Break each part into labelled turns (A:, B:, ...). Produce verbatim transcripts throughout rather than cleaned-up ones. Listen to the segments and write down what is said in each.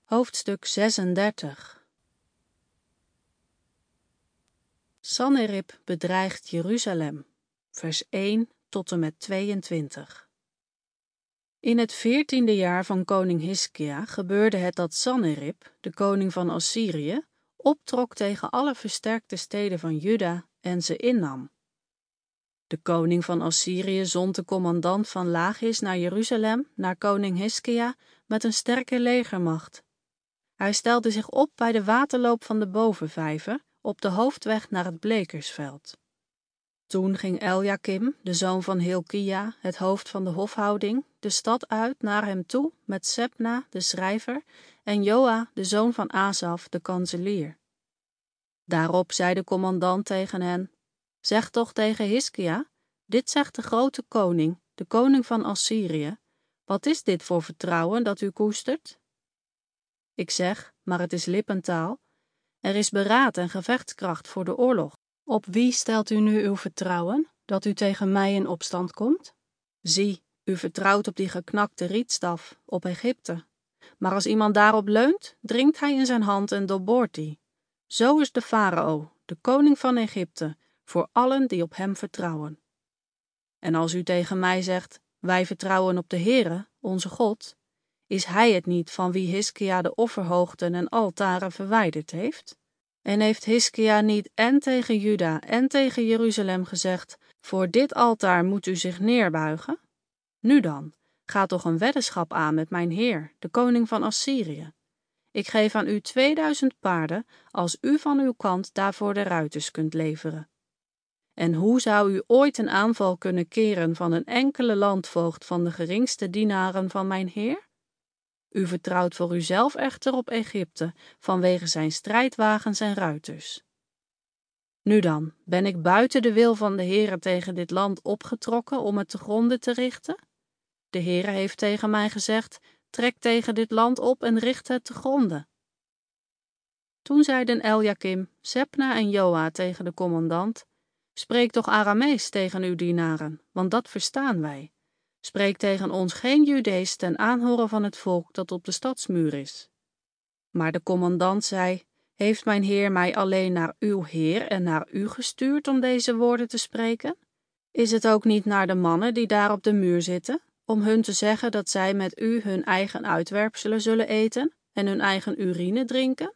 A: Hoofdstuk zesendertig. Sanherib bedreigt Jeruzalem, vers één tot en met tweeëntwintig. In het veertiende jaar van koning Hiskia gebeurde het dat Sanherib, de koning van Assyrië, optrok tegen alle versterkte steden van Juda en ze innam. De koning van Assyrië zond de commandant van Lachis naar Jeruzalem, naar koning Hiskia, met een sterke legermacht. Hij stelde zich op bij de waterloop van de Bovenvijver, op de hoofdweg naar het Blekersveld. Toen ging Eljakim, de zoon van Hilkia, het hoofd van de hofhouding, de stad uit naar hem toe met Sebna, de schrijver, en Joa, de zoon van Asaf, de kanselier. Daarop zei de commandant tegen hen: Zeg toch tegen Hiskia, dit zegt de grote koning, de koning van Assyrië, wat is dit voor vertrouwen dat u koestert? Ik zeg, maar het is lippentaal, er is beraad en gevechtskracht voor de oorlog. Op wie stelt u nu uw vertrouwen, dat u tegen mij in opstand komt? Zie, u vertrouwt op die geknakte rietstaf, op Egypte. Maar als iemand daarop leunt, dringt hij in zijn hand en doorboort die. Zo is de farao, de koning van Egypte, voor allen die op hem vertrouwen. En als u tegen mij zegt, wij vertrouwen op de Heere, onze God, is hij het niet van wie Hiskia de offerhoogten en altaren verwijderd heeft? En heeft Hiskia niet en tegen Juda en tegen Jeruzalem gezegd, voor dit altaar moet u zich neerbuigen? Nu dan, ga toch een weddenschap aan met mijn heer, de koning van Assyrië. Ik geef aan u tweeduizend paarden, als u van uw kant daarvoor de ruiters kunt leveren. En hoe zou u ooit een aanval kunnen keren van een enkele landvoogd van de geringste dienaren van mijn heer? U vertrouwt voor uzelf echter op Egypte, vanwege zijn strijdwagens en ruiters. Nu dan, ben ik buiten de wil van de Heere tegen dit land opgetrokken om het te gronde te richten? De Heere heeft tegen mij gezegd, trek tegen dit land op en richt het te gronde. Toen zeiden Eljakim, Sebna en Joa tegen de commandant, spreek toch Aramees tegen uw dienaren, want dat verstaan wij. Spreek tegen ons geen Judees ten aanhoren van het volk dat op de stadsmuur is. Maar de commandant zei, heeft mijn heer mij alleen naar uw heer en naar u gestuurd om deze woorden te spreken? Is het ook niet naar de mannen die daar op de muur zitten, om hun te zeggen dat zij met u hun eigen uitwerpselen zullen eten en hun eigen urine drinken?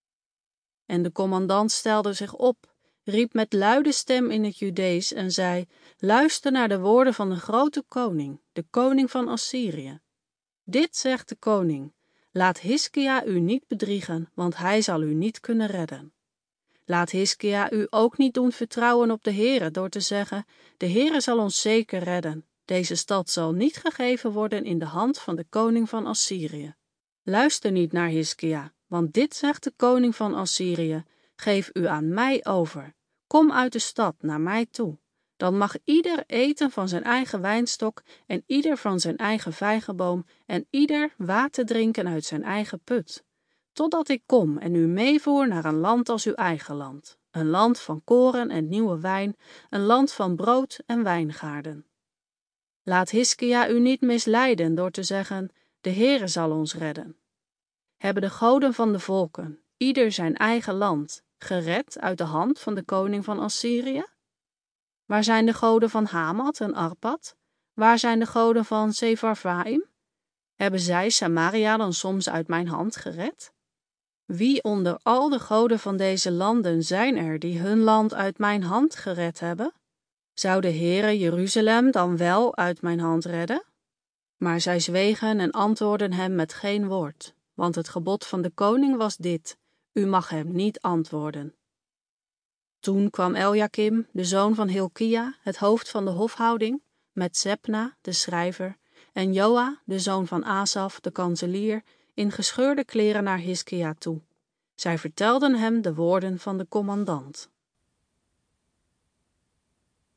A: En de commandant stelde zich op, riep met luide stem in het Judees en zei, luister naar de woorden van de grote koning, de koning van Assyrië. Dit zegt de koning, laat Hiskia u niet bedriegen, want hij zal u niet kunnen redden. Laat Hiskia u ook niet doen vertrouwen op de Heere door te zeggen, de Heere zal ons zeker redden. Deze stad zal niet gegeven worden in de hand van de koning van Assyrië. Luister niet naar Hiskia, want dit zegt de koning van Assyrië, geef u aan mij over. Kom uit de stad naar mij toe. Dan mag ieder eten van zijn eigen wijnstok en ieder van zijn eigen vijgenboom en ieder water drinken uit zijn eigen put. Totdat ik kom en u meevoer naar een land als uw eigen land. Een land van koren en nieuwe wijn, een land van brood en wijngaarden. Laat Hiskia u niet misleiden door te zeggen, de Heere zal ons redden. Hebben de goden van de volken, ieder zijn eigen land, gered uit de hand van de koning van Assyrië? Waar zijn de goden van Hamat en Arpad? Waar zijn de goden van Sepharvaim? Hebben zij Samaria dan soms uit mijn hand gered? Wie onder al de goden van deze landen zijn er die hun land uit mijn hand gered hebben? Zou de Heere Jeruzalem dan wel uit mijn hand redden? Maar zij zwegen en antwoordden hem met geen woord, want het gebod van de koning was dit, u mag hem niet antwoorden. Toen kwam Eljakim, de zoon van Hilkia, het hoofd van de hofhouding, met Sebna, de schrijver, en Joa, de zoon van Asaf, de kanselier, in gescheurde kleren naar Hiskia toe. Zij vertelden hem de woorden van de commandant.